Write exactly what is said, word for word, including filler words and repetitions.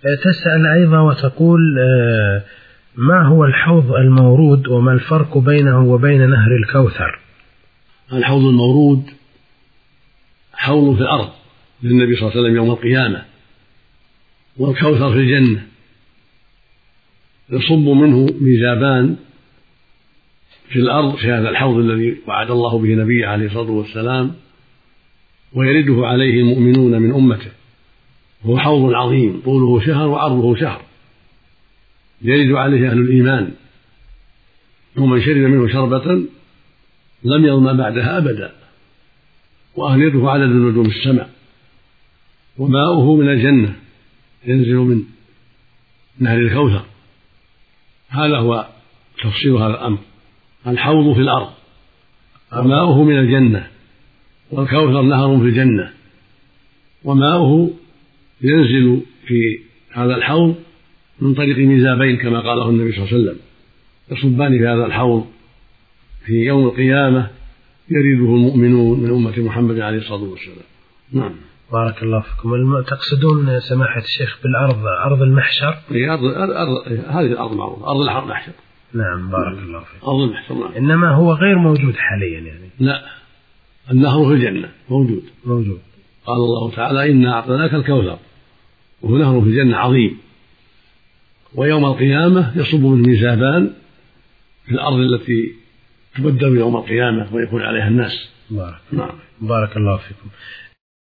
تسأل أيضا وتقول ما هو الحوض المورود وما الفرق بينه وبين نهر الكوثر؟ الحوض المورود حوض في الأرض للنبي صلى الله عليه وسلم يوم القيامة، والكوثر في الجنة يصب منه ميزابان في الأرض في هذا الحوض الذي وعد الله به نبيه عليه الصلاة والسلام، ويرده عليه المؤمنون من أمته. هو حوض عظيم طوله شهر وعرضه شهر، يرد عليه أهل الإيمان، ومن شرب منه شربة لم يظمأ بعدها أبدا، وأنيته عدد نجوم السماء، وماؤه من الجنة ينزل من نهر الكوثر. هذا هو تفسير هذا الأمر. الحوض في الأرض وماؤه من الجنة، والكوثر نهر في الجنة، وماؤه ينزل في هذا الحوض من طريق ميزابين كما قاله النبي صلى الله عليه وسلم، يصبان في هذا الحوض في يوم القيامة يريده المؤمنون من أمة محمد عليه الصلاة والسلام. نعم. بارك الله فيكم. تقصدون سماحة الشيخ بالأرض أرض المحشر؟ أرض أرض هذه الأرض معروفة، أرض المحشر. نعم بارك الله فيكم. أرض المحشر. نعم. إنما هو غير موجود حاليا يعني؟ لا، النهر في الجنة موجود. موجود. قال الله تعالى إنا أعطيناك الكوثر، وهو نهر في الجنة عظيم، ويوم القيامة يصب من ميزابان في الأرض التي تبدل يوم القيامة ويكون عليها الناس. بارك. نعم. بارك الله فيكم.